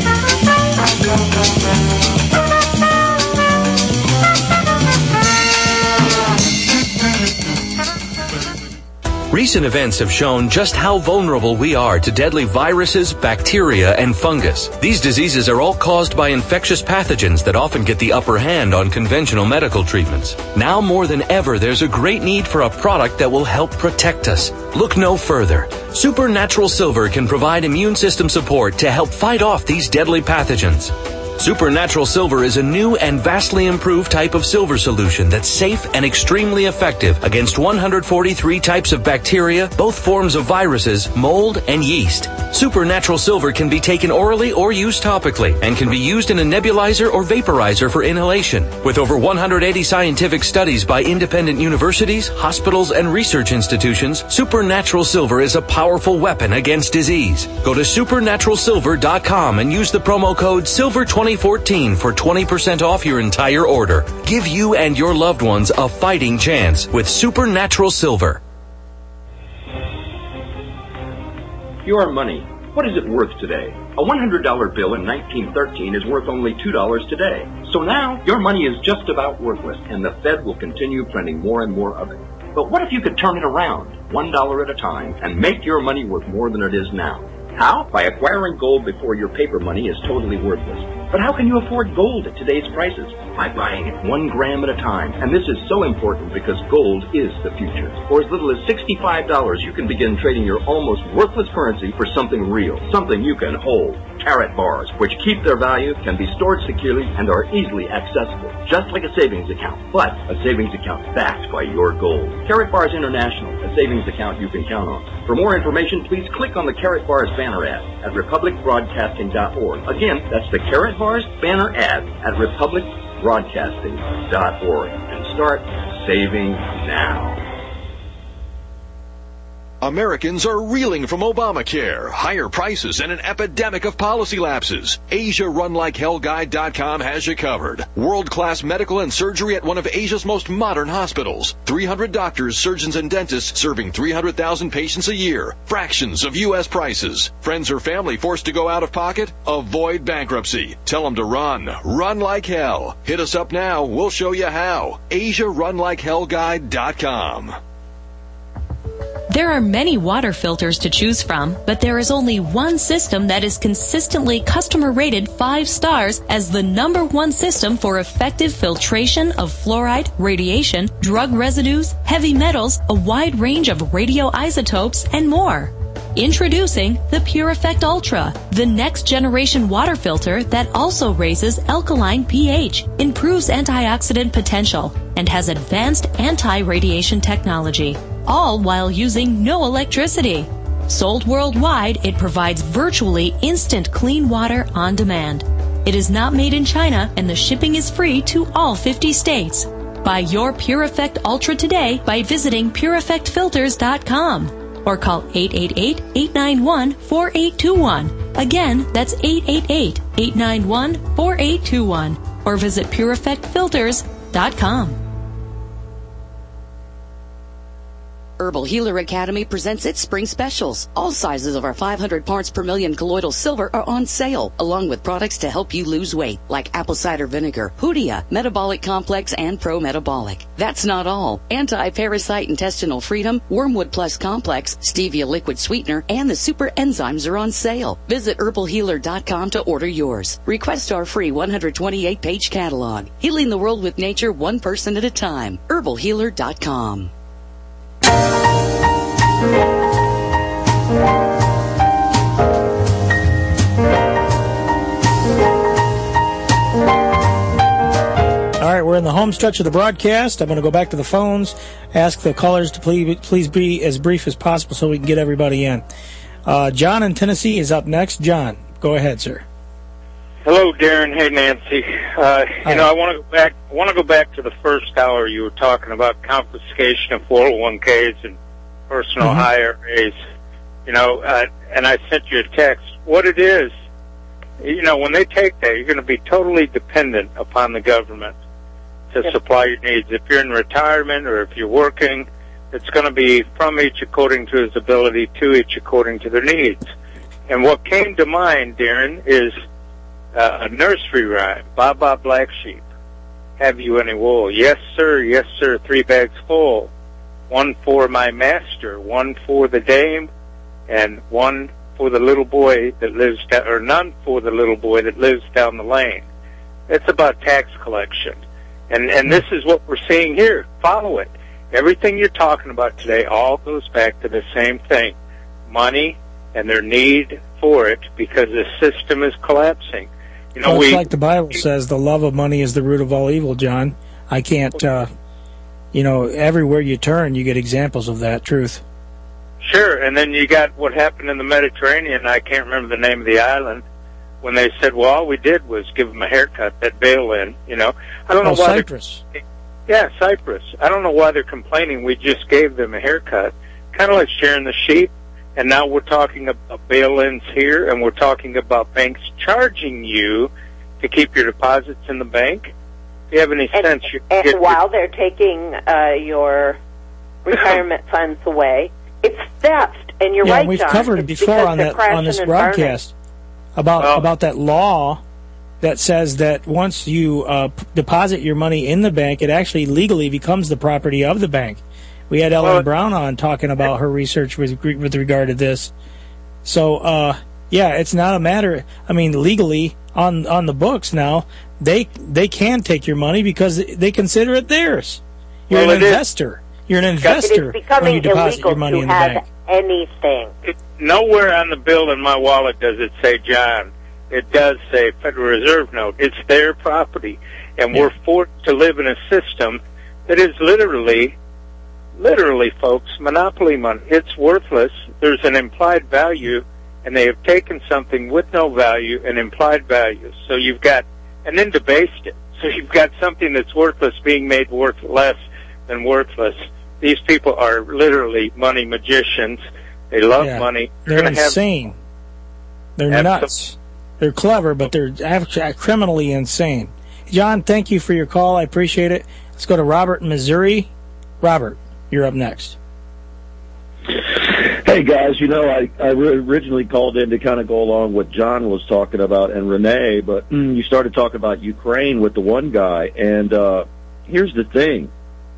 Recent events have shown just how vulnerable we are to deadly viruses, bacteria, and fungus. These diseases are all caused by infectious pathogens that often get the upper hand on conventional medical treatments. Now more than ever, there's a great need for a product that will help protect us. Look no further. Supernatural Silver can provide immune system support to help fight off these deadly pathogens. Supernatural Silver is a new and vastly improved type of silver solution that's safe and extremely effective against 143 types of bacteria, both forms of viruses, mold, and yeast. Supernatural Silver can be taken orally or used topically and can be used in a nebulizer or vaporizer for inhalation. With over 180 scientific studies by independent universities, hospitals, and research institutions, Supernatural Silver is a powerful weapon against disease. Go to supernaturalsilver.com and use the promo code SILVER20 2014 for 20% off your entire order. Give you and your loved ones a fighting chance with Supernatural Silver. Your money. What is it worth today? A $100 bill in 1913 is worth only $2 today. So now your money is just about worthless, and the Fed will continue printing more and more of it. But what if you could turn it around, $1 at a time, and make your money worth more than it is now? How? By acquiring gold before your paper money is totally worthless. But how can you afford gold at today's prices? By buying it 1 gram at a time. And this is so important because gold is the future. For as little as $65, you can begin trading your almost worthless currency for something real, something you can hold. Carrot bars, which keep their value, can be stored securely and are easily accessible, just like a savings account, but a savings account backed by your gold. Carrot Bars International, a savings account you can count on. For more information, please click on the Carrot Bars banner ad at republicbroadcasting.org. Again, that's the Carrot Bars banner ad at republicbroadcasting.org. And start saving now. Americans are reeling from Obamacare, higher prices, and an epidemic of policy lapses. AsiaRunLikeHellGuide.com has you covered. World-class medical and surgery at one of Asia's most modern hospitals. 300 doctors, surgeons, and dentists serving 300,000 patients a year. Fractions of U.S. prices. Friends or family forced to go out of pocket? Avoid bankruptcy. Tell them to run. Run like hell. Hit us up now. We'll show you how. AsiaRunLikeHellGuide.com. There are many water filters to choose from, but there is only one system that is consistently customer rated 5 stars as the #1 system for effective filtration of fluoride, radiation, drug residues, heavy metals, a wide range of radioisotopes, and more. Introducing the Pure Effect Ultra, the next generation water filter that also raises alkaline pH, improves antioxidant potential, and has advanced anti-radiation technology, all while using no electricity. Sold worldwide, it provides virtually instant clean water on demand. It is not made in China, and the shipping is free to all 50 states. Buy your Pure Effect Ultra today by visiting PureEffectFilters.com. or call 888-891-4821. Again, that's 888-891-4821. Or visit PureEffectFilters.com. Herbal Healer Academy presents its spring specials. All sizes of our 500 parts per million colloidal silver are on sale, along with products to help you lose weight, like apple cider vinegar, Hoodia, Metabolic Complex, and Pro Metabolic. That's not all. Anti-Parasite Intestinal Freedom, Wormwood Plus Complex, Stevia Liquid Sweetener, and the Super Enzymes are on sale. Visit herbalhealer.com to order yours. Request our free 128-page catalog. Healing the world with nature, one person at a time. herbalhealer.com. All right, we're in the home stretch of the broadcast. I'm going to go back to the phones, ask the callers to please be as brief as possible so we can get everybody in. John in Tennessee is up next. John, go ahead, sir. Hello, Darren. Hey, Nancy. I want to go back to the first hour. You were talking about confiscation of 401ks and personal IRAs. And I sent you a text. What it is, when they take that, you're going to be totally dependent upon the government to supply your needs. If you're in retirement or if you're working, it's going to be from each according to his ability, to each according to their needs. And what came to mind, Darren, is a nursery rhyme, Baa Black Sheep. Have you any wool? Yes, sir, 3 bags full. 1 for my master, 1 for the dame, and 1 for the little boy that lives down, or none for the little boy that lives down the lane. It's about tax collection. And this is what we're seeing here. Follow it. Everything you're talking about today all goes back to the same thing. Money and their need for it because the system is collapsing. It's like the Bible says, the love of money is the root of all evil, John. I can't, everywhere you turn, you get examples of that truth. Sure, and then you got what happened in the Mediterranean. I can't remember the name of the island. When they said, well, all we did was give them a haircut, that bail-in, I don't know why. Cyprus. Yeah, Cyprus. I don't know why they're complaining. We just gave them a haircut. Kind of like sharing the sheep. And now we're talking about bail-ins here, and we're talking about banks charging you to keep your deposits in the bank. If you have any sense, you and while they're taking your retirement funds away, it's theft. And you're right, we've John. covered it's before on this broadcast about that law that says that once you deposit your money in the bank, it actually legally becomes the property of the bank. We had Ellen Brown on talking about her research with regard to this. So, it's not a matter. I mean, legally on the books now, they can take your money because they consider it theirs. You're an investor. You're an investor when you deposit your money in the bank. Anything. Nowhere on the bill in my wallet does it say John. It does say Federal Reserve note. It's their property, and we're forced to live in a system that is literally, folks, monopoly money. It's worthless. There's an implied value, and they have taken something with no value and implied value. So you've got, and then debased it. So you've got something that's worthless being made worth less than worthless. These people are literally money magicians. They love money. They're insane. They're nuts. They're clever, but they're criminally insane. John, thank you for your call. I appreciate it. Let's go to Robert in Missouri. Robert, you're up next. Hey, guys, I originally called in to kind of go along what John was talking about and Renee, but you started talking about Ukraine with the one guy, and here's the thing.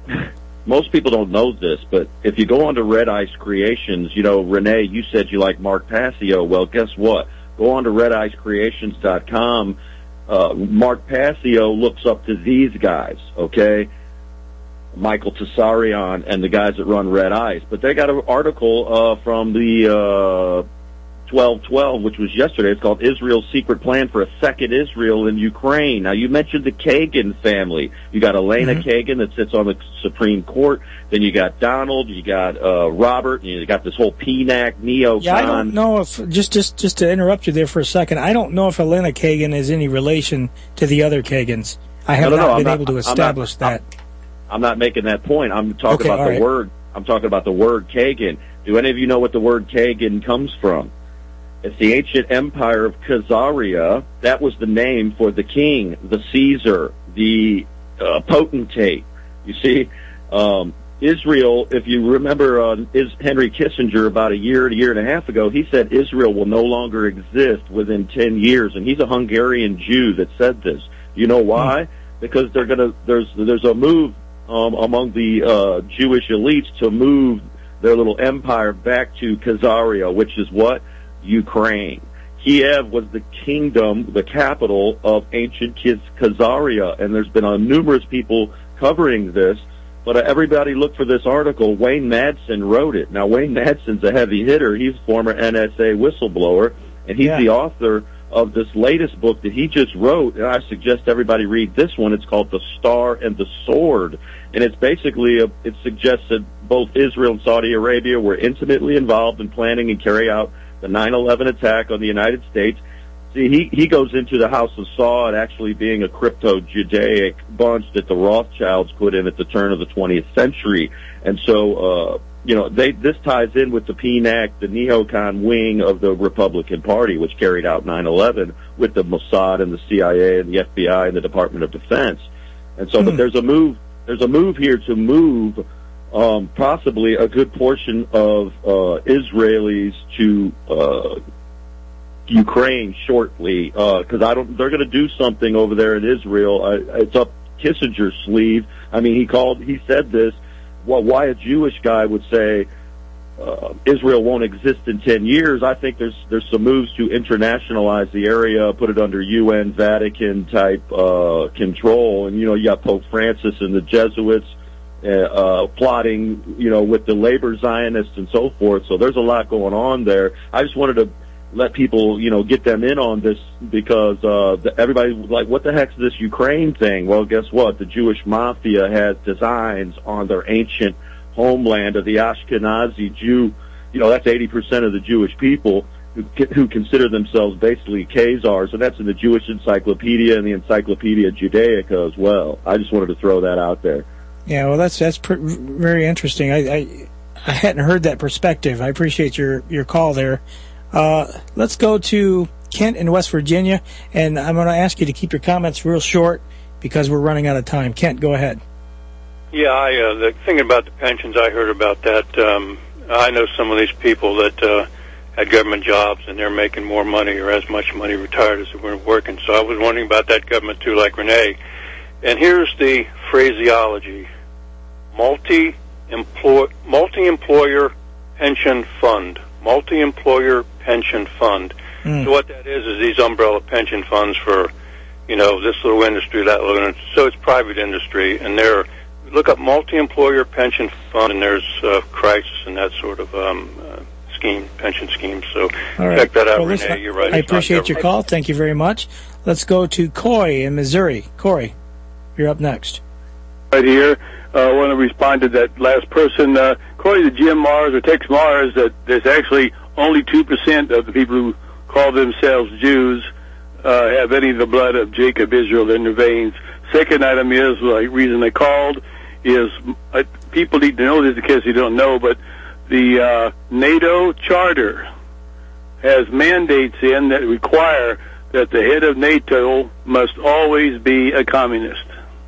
Most people don't know this, but if you go onto Red Ice Creations, Renee, you said you like Mark Passio. Well, guess what? Go on to redicecreations.com. Mark Passio looks up to these guys, okay? Michael Tessarion and the guys that run Red Ice. But they got an article from the 12/12, which was yesterday. It's called Israel's Secret Plan for a Second Israel in Ukraine. Now, you mentioned the Kagan family. You got Elena Kagan that sits on the Supreme Court. Then you got Donald. You got Robert. And you got this whole PNAC neocon. Yeah, I don't know if, just to interrupt you there for a second, I don't know if Elena Kagan is any relation to the other Kagans. I have not been able to establish that. I'm not making that point. I'm talking about the word. I'm talking about the word Kagan. Do any of you know what the word Kagan comes from? It's the ancient empire of Khazaria. That was the name for the king, the Caesar, the potentate. You see, Israel, if you remember Henry Kissinger about a year and a half ago, he said Israel will no longer exist within 10 years, and he's a Hungarian Jew that said this. You know why? Because there's a move among the Jewish elites to move their little empire back to Khazaria, which is what? Ukraine. Kiev was the kingdom, the capital of ancient Khazaria, and there's been numerous people covering this, but everybody look for this article. Wayne Madsen wrote it. Now, Wayne Madsen's a heavy hitter. He's a former NSA whistleblower, and he's the author of this latest book that he just wrote, and I suggest everybody read this one. It's called The Star and the Sword, and it's basically, it suggests that both Israel and Saudi Arabia were intimately involved in planning and carrying out the 9/11 attack on the United States. See, he goes into the House of Saud actually being a crypto-Judaic bunch that the Rothschilds put in at the turn of the 20th century. And so, this ties in with the PNAC, the neocon wing of the Republican Party, which carried out 9/11 with the Mossad and the CIA and the FBI and the Department of Defense. And so, but there's a move here to move possibly a good portion of Israelis to Ukraine shortly, because they're going to do something over there in Israel. It's up Kissinger's sleeve. I mean, he said this. Well, why a Jewish guy would say Israel won't exist in 10 years? I think there's some moves to internationalize the area, put it under UN, Vatican type control, and you got Pope Francis and the Jesuits plotting, with the labor Zionists and so forth. So there's a lot going on there. I just wanted to let people, get them in on this because everybody was like, what the heck's this Ukraine thing? Well, guess what? The Jewish mafia has designs on their ancient homeland of the Ashkenazi Jew. That's 80% of the Jewish people who consider themselves basically Khazars, and that's in the Jewish Encyclopedia and the Encyclopedia Judaica as well. I just wanted to throw that out there. Yeah, well, that's very interesting. I hadn't heard that perspective. I appreciate your call there. Let's go to Kent in West Virginia, and I'm going to ask you to keep your comments real short because we're running out of time. Kent, go ahead. Yeah, the thing about the pensions, I heard about that. I know some of these people that had government jobs, and they're making more money or as much money retired as they weren't working. So I was wondering about that government, too, like Renee. And here's the phraseology. Multi-employer pension fund. Multi-employer pension fund. So what that is these umbrella pension funds for, this little industry, that little industry. So it's private industry, and look up multi-employer pension fund, and there's crisis and that sort of pension scheme. So check that out, Renee. You're right. I appreciate your call. Thank you very much. Let's go to Coy in Missouri. Coy, you're up next. Right here. I want to respond to that last person. According to Jim Mars or Tex Mars, that there's actually only 2% of the people who call themselves Jews have any of the blood of Jacob Israel in their veins. Second item is, reason they called is, people need to know this in case you don't know, but the NATO Charter has mandates in that require that the head of NATO must always be a communist.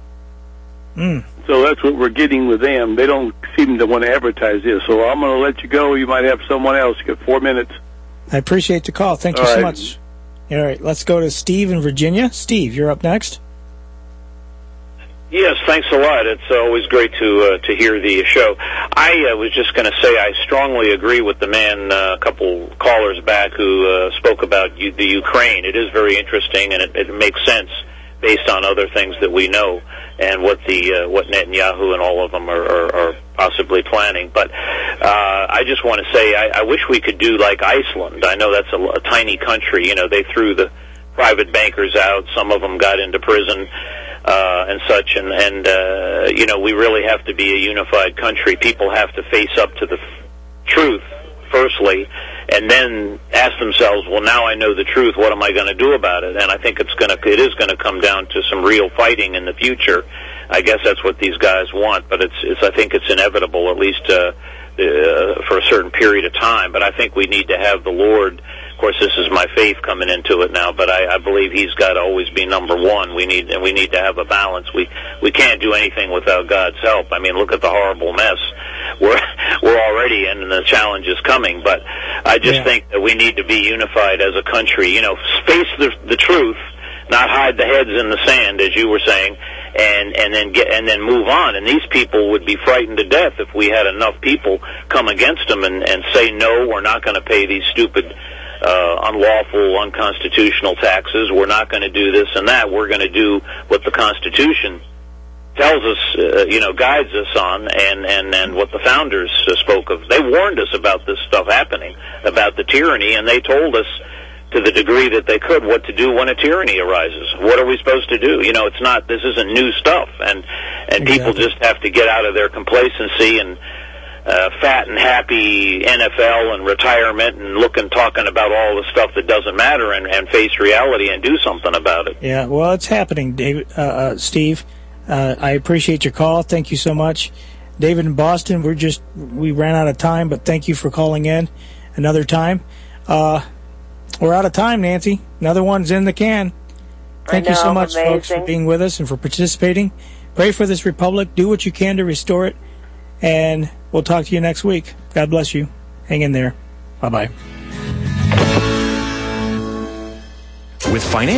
So that's what we're getting with them. They don't seem to want to advertise this. So I'm going to let you go. You might have someone else. You got 4 minutes. I appreciate the call. Thank you so much. All right, let's go to Steve in Virginia. Steve, you're up next. Yes, thanks a lot. It's always great to hear the show. I was just going to say I strongly agree with the man a couple callers back who spoke about the Ukraine. It is very interesting, and it makes sense based on other things that we know and what Netanyahu and all of them are possibly planning. But I just want to say I wish we could do like Iceland. I know that's a tiny country. They threw the private bankers out. Some of them got into prison. And such, and we really have to be a unified country. People have to face up to the truth, firstly, and then ask themselves, well, now I know the truth, what am I going to do about it? And I think it is going to come down to some real fighting in the future. I guess that's what these guys want, but I think it's inevitable, at least for a certain period of time. But I think we need to have the Lord. Of course, this is my faith coming into it now, but I believe He's got to always be number one. We need to have a balance. We can't do anything without God's help. I mean, look at the horrible mess we're already in, and the challenge is coming. But I just think that we need to be unified as a country. Face the truth, not hide the heads in the sand, as you were saying, and then move on. And these people would be frightened to death if we had enough people come against them and say, no, we're not going to pay these stupid unlawful, unconstitutional taxes. We're not going to do this and that. We're going to do what the Constitution tells us, guides us on, and what the founders spoke of. They warned us about this stuff happening, about the tyranny, and they told us to the degree that they could what to do when a tyranny arises. What are we supposed to do? This isn't new stuff, and people just have to get out of their complacency and fat and happy NFL and retirement and talking about all the stuff that doesn't matter and face reality and do something about it. Yeah, well, it's happening, David, Steve. I appreciate your call. Thank you so much. David in Boston, we ran out of time, but thank you for calling in another time. We're out of time, Nancy. Another one's in the can. Thank you so much, folks, for being with us and for participating. Pray for this republic. Do what you can to restore it. And we'll talk to you next week. God bless you. Hang in there. Bye-bye. With financial